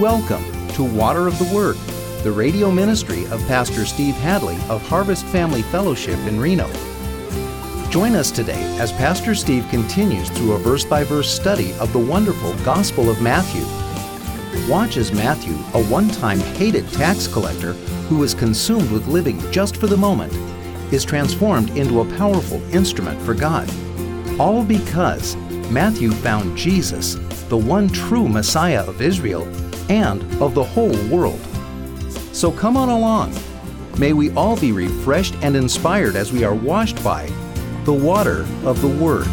Welcome to Water of the Word, the radio ministry of Pastor Steve Hadley of Harvest Family Fellowship in Reno. Join us today as Pastor Steve continues through a verse-by-verse study of the wonderful Gospel of Matthew. Watch as Matthew, a one-time hated tax collector who was consumed with living just for the moment, is transformed into a powerful instrument for God. All because Matthew found Jesus, the one true Messiah of Israel and of the whole world. So come on along. May we all be refreshed and inspired as we are washed by the water of the Word.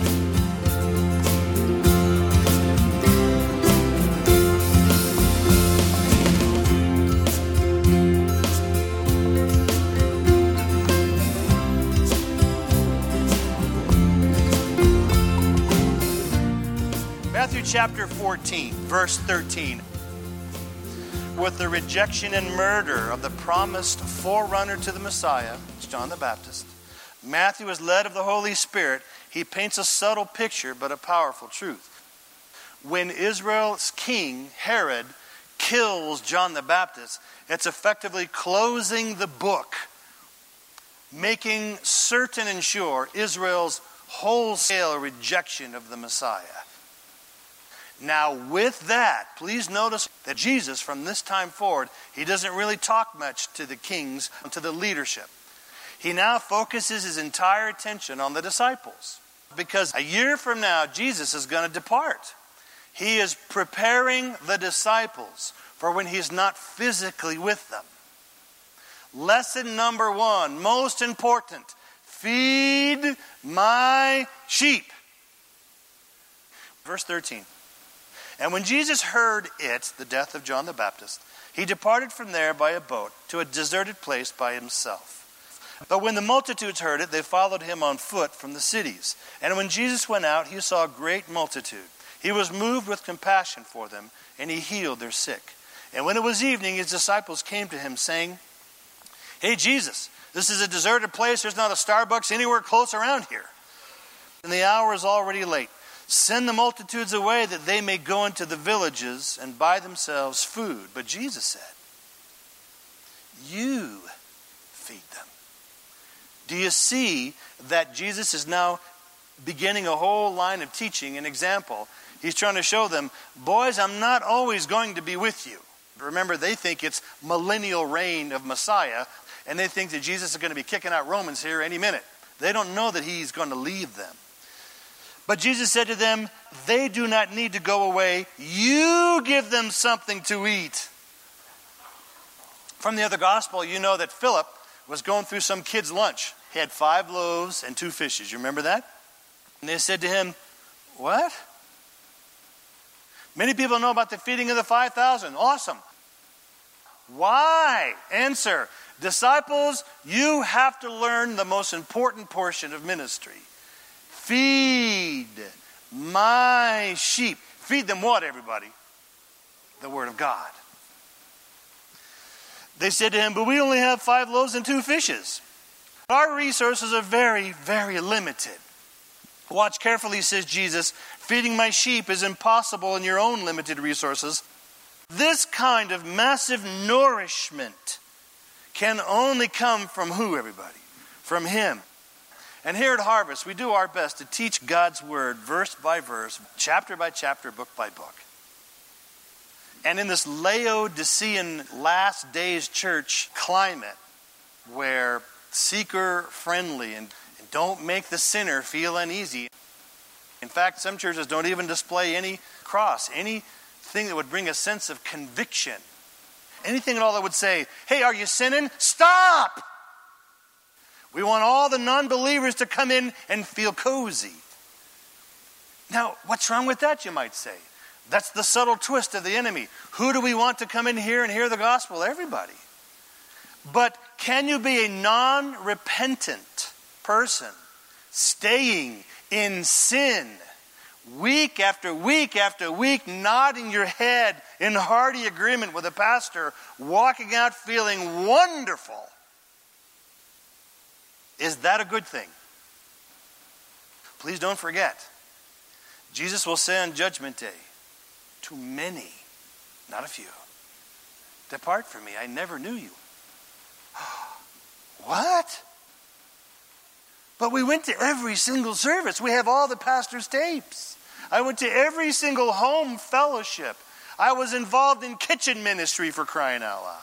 Matthew chapter 14, verse 13. With the rejection and murder of the promised forerunner to the Messiah, it's John the Baptist, Matthew is led of the Holy Spirit. He paints a subtle picture, but a powerful truth. When Israel's king, Herod, kills John the Baptist, it's effectively closing the book, making certain and sure Israel's wholesale rejection of the Messiah. Now with that, please notice that Jesus, from this time forward, he doesn't really talk much to the kings, to the leadership. He now focuses his entire attention on the disciples. Because a year from now, Jesus is going to depart. He is preparing the disciples for when he's not physically with them. Lesson number 1, most important, feed my sheep. Verse 13. And when Jesus heard it, the death of John the Baptist, he departed from there by a boat to a deserted place by himself. But when the multitudes heard it, they followed him on foot from the cities. And when Jesus went out, he saw a great multitude. He was moved with compassion for them, and he healed their sick. And when it was evening, his disciples came to him, saying, "Hey, Jesus, this is a deserted place. There's not a Starbucks anywhere close around here. And the hour is already late. Send the multitudes away that they may go into the villages and buy themselves food." But Jesus said, "You feed them." Do you see that Jesus is now beginning a whole line of teaching, an example? He's trying to show them, boys, I'm not always going to be with you. Remember, they think it's millennial reign of Messiah, and they think that Jesus is going to be kicking out Romans here any minute. They don't know that he's going to leave them. But Jesus said to them, they do not need to go away. You give them something to eat. From the other gospel, you know that Philip was going through some kid's lunch. He had 5 loaves and 2 fishes. You remember that? And they said to him, what? Many people know about the feeding of the 5,000. Awesome. Why? Answer. Disciples, you have to learn the most important portion of ministry. Feed my sheep. Feed them what, everybody? The Word of God. They said to him, but we only have 5 loaves and 2 fishes. Our resources are very, very limited. Watch carefully, says Jesus. Feeding my sheep is impossible in your own limited resources. This kind of massive nourishment can only come from who, everybody? From Him. And here at Harvest, we do our best to teach God's Word verse by verse, chapter by chapter, book by book. And in this Laodicean last days church climate, where seeker-friendly and don't make the sinner feel uneasy. In fact, some churches don't even display any cross, anything that would bring a sense of conviction. Anything at all that would say, hey, are you sinning? Stop! We want all the non-believers to come in and feel cozy. Now, what's wrong with that, you might say? That's the subtle twist of the enemy. Who do we want to come in here and hear the gospel? Everybody. But can you be a non-repentant person staying in sin week after week after week, nodding your head in hearty agreement with a pastor, walking out feeling wonderful? Is that a good thing? Please don't forget, Jesus will say on Judgment Day, to many, not a few, Depart from me, I never knew you. What? But we went to every single service. We have all the pastor's tapes. I went to every single home fellowship. I was involved in kitchen ministry, for crying out loud.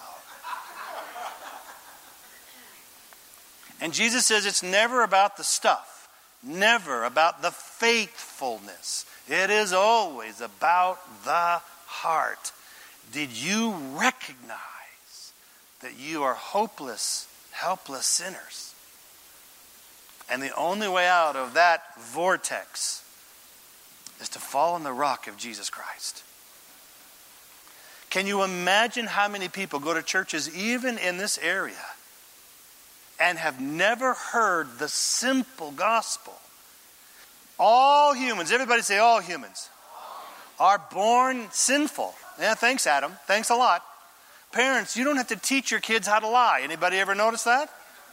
And Jesus says it's never about the stuff, never about the faithfulness. It is always about the heart. Did you recognize that you are hopeless, helpless sinners? And the only way out of that vortex is to fall on the rock of Jesus Christ. Can you imagine how many people go to churches, even in this area, and have never heard the simple gospel? All humans, everybody say all humans, are born sinful. Yeah, thanks, Adam. Thanks a lot. Parents, you don't have to teach your kids how to lie. Anybody ever notice that?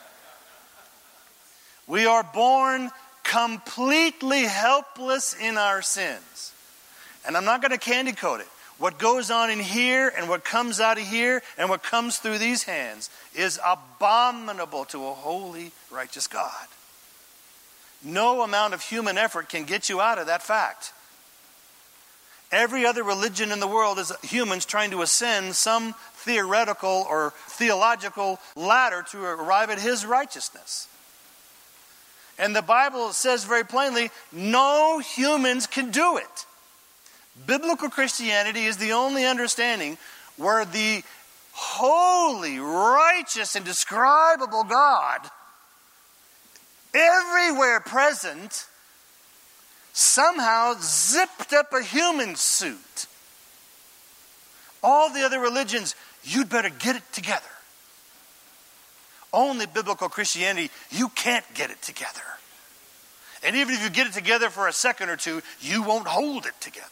We are born completely helpless in our sins. And I'm not going to candy coat it. What goes on in here and what comes out of here and what comes through these hands is abominable to a holy, righteous God. No amount of human effort can get you out of that fact. Every other religion in the world is humans trying to ascend some theoretical or theological ladder to arrive at his righteousness. And the Bible says very plainly, no humans can do it. Biblical Christianity is the only understanding where the holy, righteous, indescribable God, everywhere present, somehow zipped up a human suit. All the other religions, you'd better get it together. Only biblical Christianity, you can't get it together. And even if you get it together for a second or two, you won't hold it together.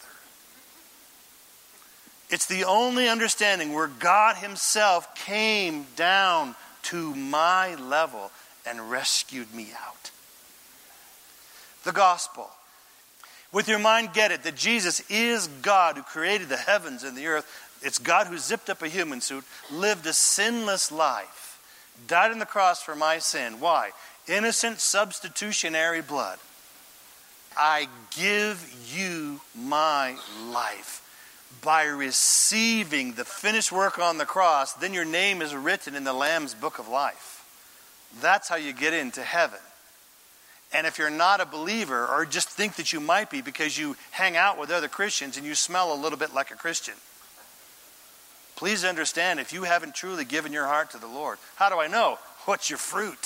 It's the only understanding where God himself came down to my level and rescued me out. The gospel. With your mind, get it, that Jesus is God who created the heavens and the earth. It's God who zipped up a human suit, lived a sinless life, died on the cross for my sin. Why? Innocent substitutionary blood. I give you my life. By receiving the finished work on the cross, then your name is written in the Lamb's book of life. That's how you get into heaven. And if you're not a believer, or just think that you might be because you hang out with other Christians and you smell a little bit like a Christian, please understand, if you haven't truly given your heart to the Lord, how do I know? What's your fruit?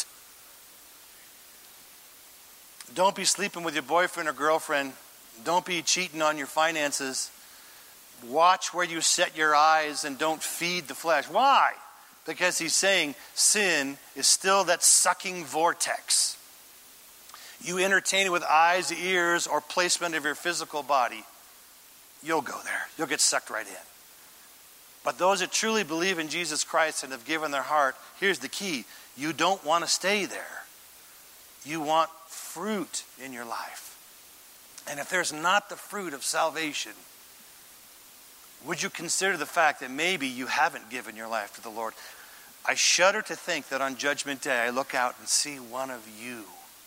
Don't be sleeping with your boyfriend or girlfriend. Don't be cheating on your finances. Watch where you set your eyes and don't feed the flesh. Why? Because he's saying sin is still that sucking vortex. You entertain it with eyes, ears, or placement of your physical body, you'll go there. You'll get sucked right in. But those that truly believe in Jesus Christ and have given their heart, here's the key. You don't want to stay there. You want fruit in your life. And if there's not the fruit of salvation, would you consider the fact that maybe you haven't given your life to the Lord? I shudder to think that on Judgment Day, I look out and see one of you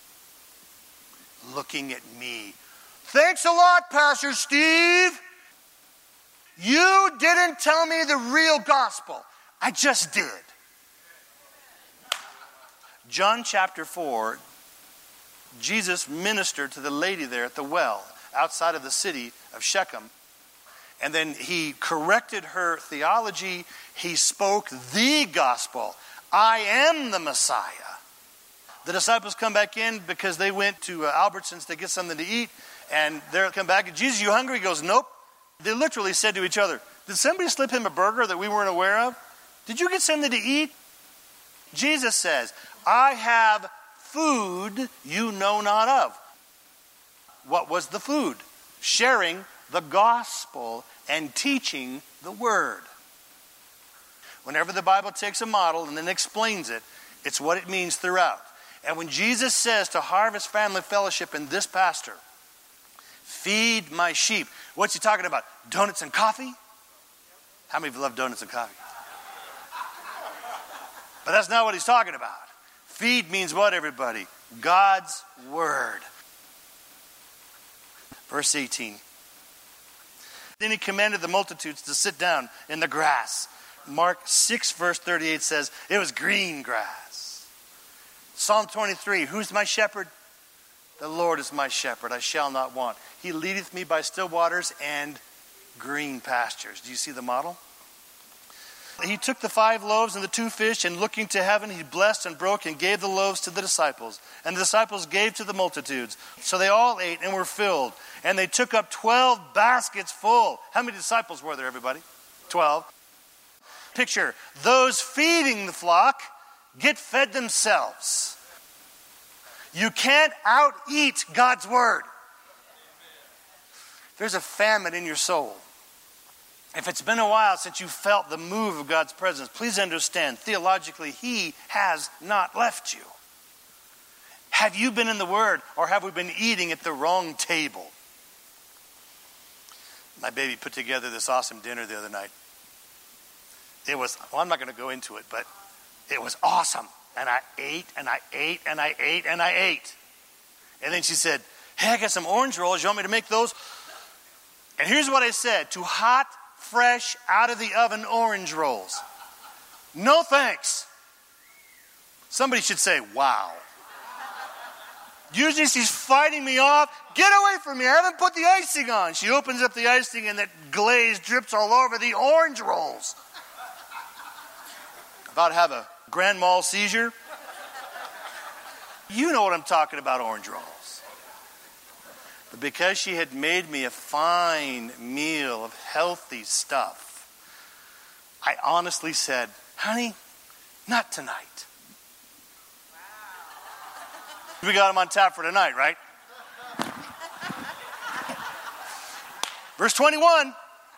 looking at me. Thanks a lot, Pastor Steve. You didn't tell me the real gospel. I just did. John chapter 4, Jesus ministered to the lady there at the well outside of the city of Shechem. And then he corrected her theology. He spoke the gospel. I am the Messiah. The disciples come back in because they went to Albertsons to get something to eat. And they come back. Jesus, you hungry? He goes, nope. They literally said to each other, did somebody slip him a burger that we weren't aware of? Did you get something to eat? Jesus says, I have food you know not of. What was the food? Sharing the gospel and teaching the word. Whenever the Bible takes a model and then explains it, it's what it means throughout. And when Jesus says to Harvest Family Fellowship and this pastor, feed my sheep, what's he talking about? Donuts and coffee? How many of you love donuts and coffee? But that's not what he's talking about. Feed means what, everybody? God's word. Verse 18. Then he commanded the multitudes to sit down in the grass. Mark 6 verse 38 says, it was green grass. Psalm 23, who's my shepherd? The Lord is my shepherd, I shall not want. He leadeth me by still waters and green pastures. Do you see the model? He took the 5 loaves and the 2 fish, and looking to heaven, he blessed and broke and gave the loaves to the disciples. And the disciples gave to the multitudes. So they all ate and were filled. And they took up 12 baskets full. How many disciples were there, everybody? 12. Picture, those feeding the flock get fed themselves. You can't out-eat God's word. There's a famine in your soul. If it's been a while since you felt the move of God's presence, please understand, theologically, he has not left you. Have you been in the Word, or have we been eating at the wrong table? My baby put together this awesome dinner the other night. It was, well, I'm not going to go into it, but it was awesome. And I ate, and I ate, and I ate, and I ate. And then she said, hey, I got some orange rolls. You want me to make those? And here's what I said. To hot, fresh, out of the oven orange rolls. No thanks. Somebody should say, wow. Usually she's fighting me off. Get away from me. I haven't put the icing on. She opens up the icing and that glaze drips all over the orange rolls. About to have a grand mal seizure. You know what I'm talking about, orange rolls. But because she had made me a fine meal of healthy stuff, I honestly said, honey, not tonight. Wow. We got them on tap for tonight, right? Verse 21.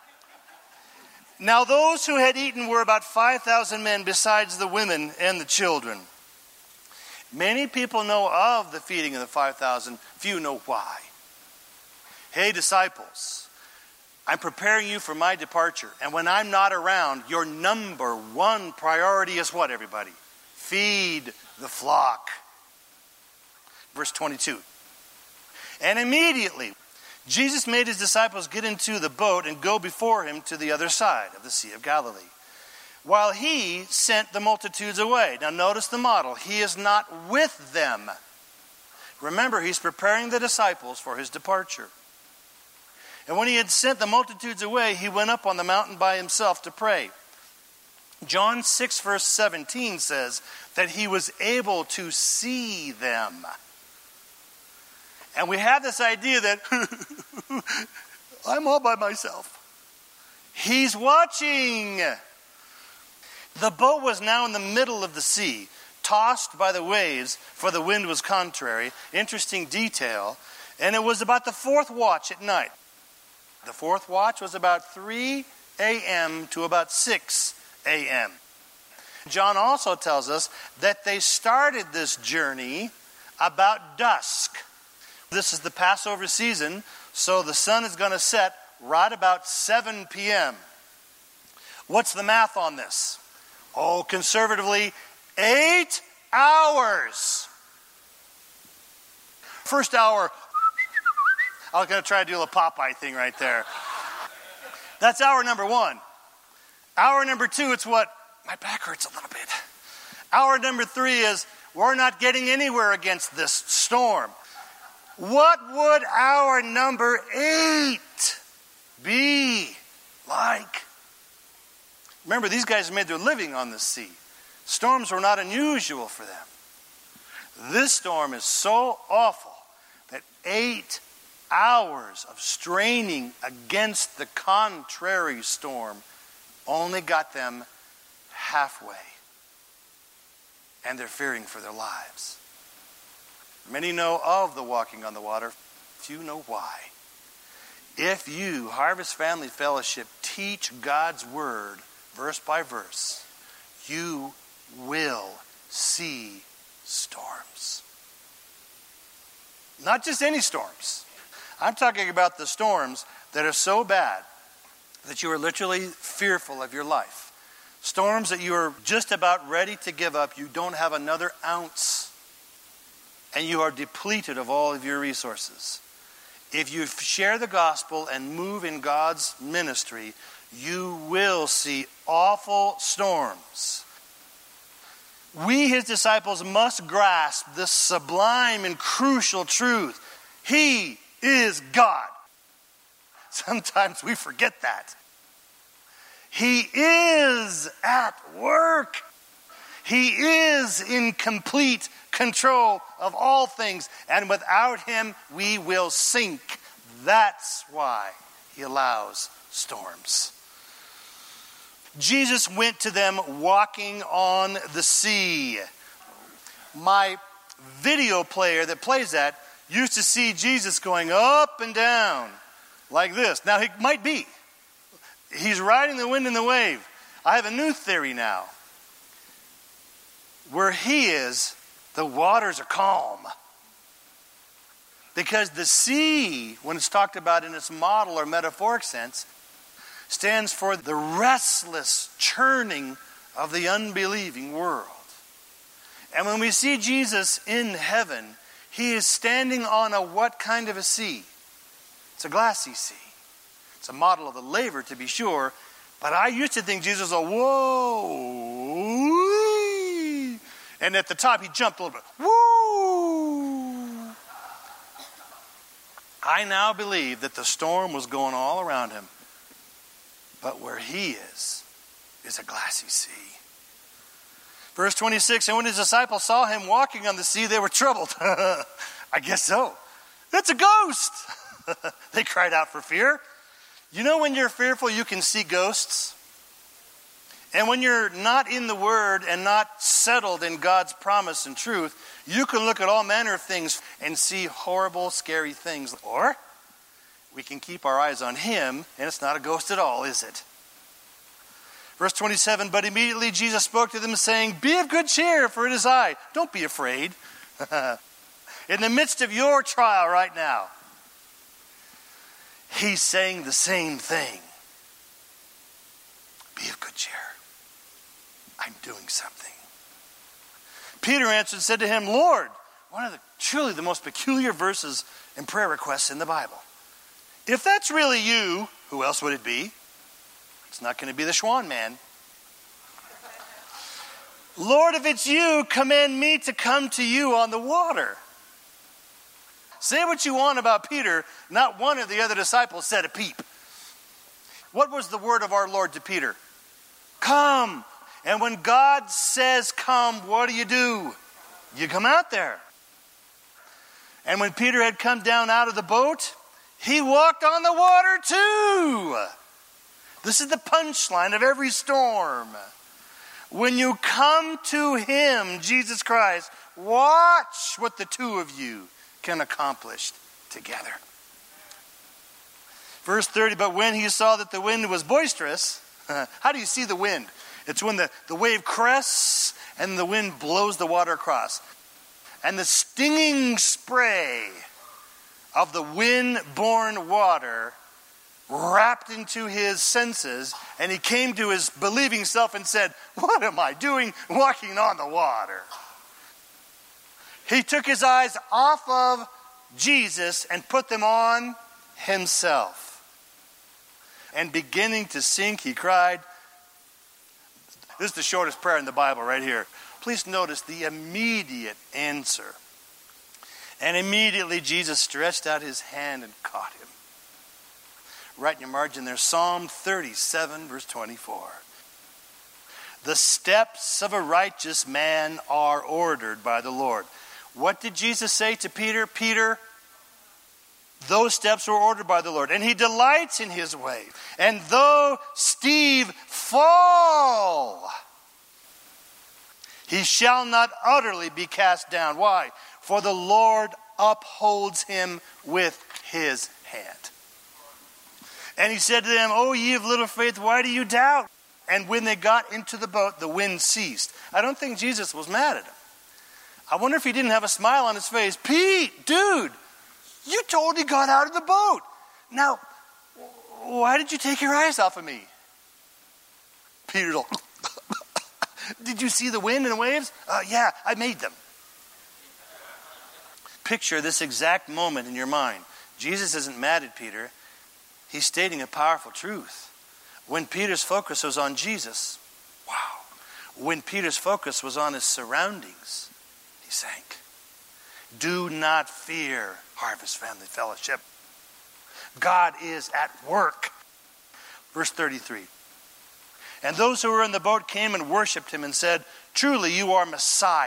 Now those who had eaten were about 5,000 men, besides the women and the children. Many people know of the feeding of the 5,000. Few know why. Hey, disciples, I'm preparing you for my departure. And when I'm not around, your number one priority is what, everybody? Feed the flock. Verse 22. And immediately, Jesus made his disciples get into the boat and go before him to the other side of the Sea of Galilee, while he sent the multitudes away. Now notice the model. He is not with them. Remember, he's preparing the disciples for his departure. And when he had sent the multitudes away, he went up on the mountain by himself to pray. John 6 verse 17 says that he was able to see them. And we have this idea that I'm all by myself. He's watching. The boat was now in the middle of the sea, tossed by the waves, for the wind was contrary. Interesting detail. And it was about the 4th watch at night. The 4th watch was about 3 a.m. to about 6 a.m. John also tells us that they started this journey about dusk. This is the Passover season, so the sun is going to set right about 7 p.m. What's the math on this? Oh, conservatively, 8 hours. First hour, I was going to try to do a Popeye thing right there. That's hour number 1. Hour number 2, it's what? My back hurts a little bit. Hour number 3 is we're not getting anywhere against this storm. What would hour number 8 be like? Remember, these guys made their living on the sea. Storms were not unusual for them. This storm is so awful that 8 hours of straining against the contrary storm only got them halfway. And they're fearing for their lives. Many know of the walking on the water. Few know why. If you, Harvest Family Fellowship, teach God's word verse by verse, you will see storms. Not just any storms. I'm talking about the storms that are so bad that you are literally fearful of your life. Storms that you are just about ready to give up. You don't have another ounce. And you are depleted of all of your resources. If you share the gospel and move in God's ministry, you will see awful storms. We, his disciples, must grasp this sublime and crucial truth. He is God. Sometimes we forget that. He is at work. He is in complete control of all things. And without him, we will sink. That's why he allows storms. Jesus went to them walking on the sea. My video player that plays that used to see Jesus going up and down like this. Now, he might be. He's riding the wind and the wave. I have a new theory now. Where he is, the waters are calm. Because the sea, when it's talked about in its model or metaphoric sense, stands for the restless churning of the unbelieving world. And when we see Jesus in heaven, he is standing on a what kind of a sea? It's a glassy sea. It's a model of the laver, to be sure, but I used to think Jesus was a whoa, and at the top he jumped a little bit. Woo! I now believe that the storm was going all around him. But where he is a glassy sea. Verse 26, and when his disciples saw him walking on the sea, they were troubled. I guess so. That's a ghost. They cried out for fear. You know, when you're fearful, you can see ghosts. And when you're not in the Word and not settled in God's promise and truth, you can look at all manner of things and see horrible, scary things. Or we can keep our eyes on him, and it's not a ghost at all, is it? Verse 27, but immediately Jesus spoke to them, saying, be of good cheer, for it is I. Don't be afraid. In the midst of your trial right now, he's saying the same thing. Be of good cheer. I'm doing something. Peter answered and said to him, Lord, one of the truly the most peculiar verses and prayer requests in the Bible. If that's really you, who else would it be? It's not going to be the Schwan man. Lord, if it's you, command me to come to you on the water. Say what you want about Peter. Not one of the other disciples said a peep. What was the word of our Lord to Peter? Come. And when God says come, what do? You come out there. And when Peter had come down out of the boat, he walked on the water too. This is the punchline of every storm. When you come to him, Jesus Christ, watch what the two of you can accomplish together. Verse 30, but when he saw that the wind was boisterous, how do you see the wind? It's when the wave crests and the wind blows the water across. And the stinging spray of the wind-borne water wrapped into his senses, and he came to his believing self and said, what am I doing walking on the water? He took his eyes off of Jesus and put them on himself. And beginning to sink, he cried, this is the shortest prayer in the Bible right here. Please notice the immediate answer. And immediately Jesus stretched out his hand and caught him. Write in your margin there, Psalm 37, verse 24. The steps of a righteous man are ordered by the Lord. What did Jesus say to Peter? Peter, those steps were ordered by the Lord, and he delights in his way. And though Steve fall, he shall not utterly be cast down. Why? For the Lord upholds him with his hand. And he said to them, O ye of little faith, why do you doubt? And when they got into the boat, the wind ceased. I don't think Jesus was mad at him. I wonder if he didn't have a smile on his face. Pete, dude, you totally got out of the boat. Now, why did you take your eyes off of me? Peter's like, Did you see the wind and the waves? Yeah, I made them. Picture this exact moment in your mind. Jesus isn't mad at Peter. He's stating a powerful truth. When Peter's focus was on Jesus, wow. When Peter's focus was on his surroundings, he sank. Do not fear, Harvest Family Fellowship. God is at work. Verse 33. And those who were in the boat came and worshipped him and said, truly you are Messiah.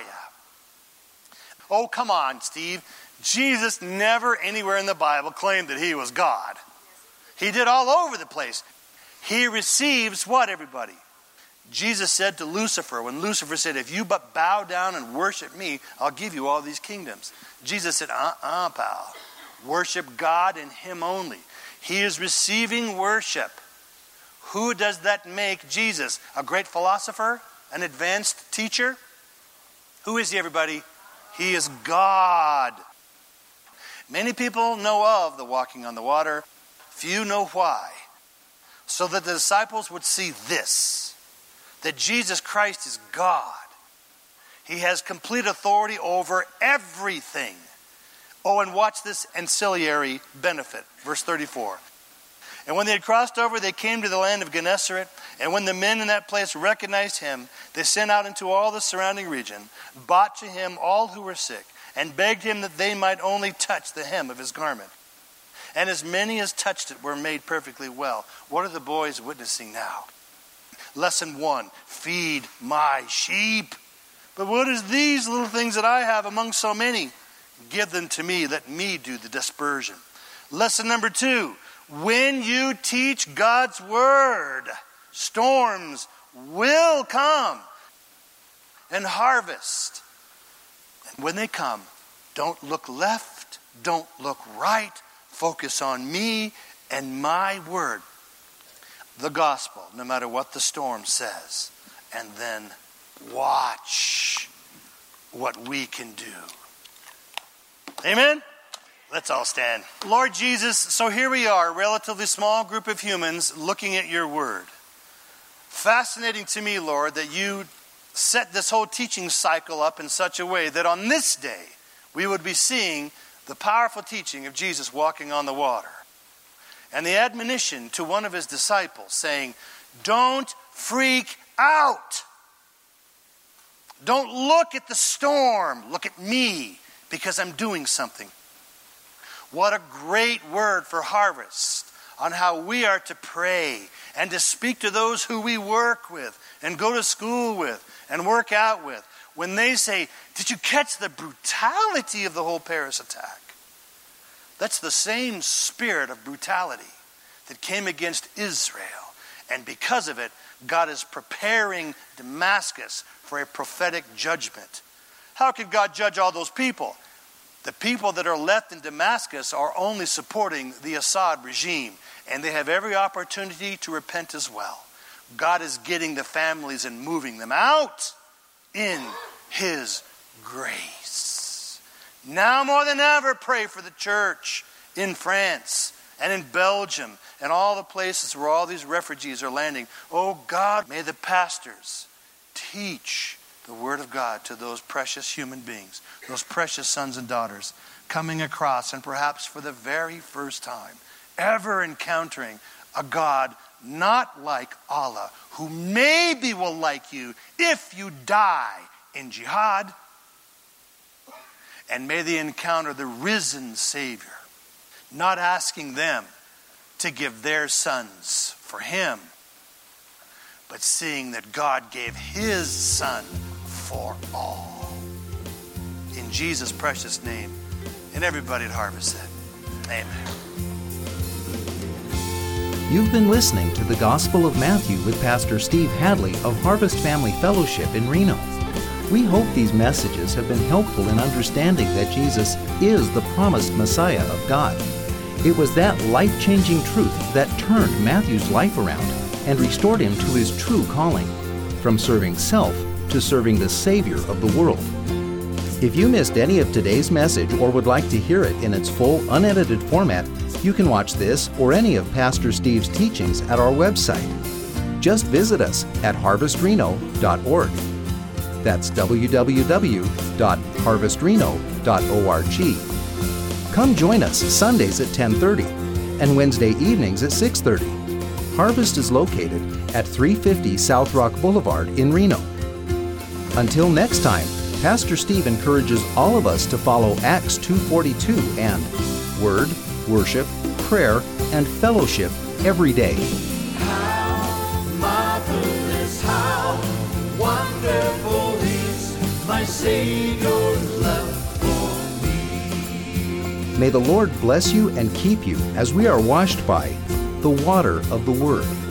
Oh, come on, Steve. Jesus never anywhere in the Bible claimed that he was God. He did all over the place. He receives what, everybody? Jesus said to Lucifer, when Lucifer said, if you but bow down and worship me, I'll give you all these kingdoms. Jesus said, pal. Worship God and him only. He is receiving worship. Who does that make Jesus? A great philosopher? An advanced teacher? Who is he, everybody? He is God. Many people know of the walking on the water. Few know why. So that the disciples would see this, that Jesus Christ is God. He has complete authority over everything. Oh, and watch this ancillary benefit. Verse 34. And when they had crossed over, they came to the land of Gennesaret. And when the men in that place recognized him, they sent out into all the surrounding region, brought to him all who were sick, and begged him that they might only touch the hem of his garment. And as many as touched it were made perfectly well. What are the boys witnessing now? Lesson 1, feed my sheep. But what is these little things that I have among so many? Give them to me, let me do the dispersion. Lesson number 2, when you teach God's word, storms will come and harvest. And when they come, don't look left, don't look right. Focus on me and my word, the gospel, no matter what the storm says. And then watch what we can do. Amen? Let's all stand. Lord Jesus, so here we are, a relatively small group of humans looking at your word. Fascinating to me, Lord, that you set this whole teaching cycle up in such a way that on this day we would be seeing the powerful teaching of Jesus walking on the water. And the admonition to one of his disciples saying, don't freak out. Don't look at the storm. Look at me because I'm doing something. What a great word for Harvest on how we are to pray and to speak to those who we work with and go to school with and work out with. When they say, did you catch the brutality of the whole Paris attack? That's the same spirit of brutality that came against Israel. And because of it, God is preparing Damascus for a prophetic judgment. How could God judge all those people? The people that are left in Damascus are only supporting the Assad regime, and they have every opportunity to repent as well. God is getting the families and moving them out in his grace. Now more than ever, pray for the church in France and in Belgium and all the places where all these refugees are landing. Oh God, may the pastors teach the word of God to those precious human beings, those precious sons and daughters coming across and perhaps for the very first time ever encountering a God not like Allah, who maybe will like you if you die in jihad. And may they encounter the risen Savior, not asking them to give their sons for him, but seeing that God gave his son for all. In Jesus' precious name. And everybody at Harvest said, amen. You've been listening to the Gospel of Matthew with Pastor Steve Hadley of Harvest Family Fellowship in Reno. We hope these messages have been helpful in understanding that Jesus is the promised Messiah of God. It was that life-changing truth that turned Matthew's life around and restored him to his true calling, from serving self to serving the Savior of the world. If you missed any of today's message or would like to hear it in its full, unedited format, you can watch this or any of Pastor Steve's teachings at our website. just visit us at harvestreno.org. That's www.harvestreno.org. Come join us Sundays at 10:30 and Wednesday evenings at 6:30. Harvest is located at 350 South Rock Boulevard in Reno. Until next time, Pastor Steve encourages all of us to follow Acts 2:42 and Word, Worship, Prayer, and Fellowship every day. How marvelous, how wonderful is my Savior's love for me. May the Lord bless you and keep you as we are washed by the water of the Word.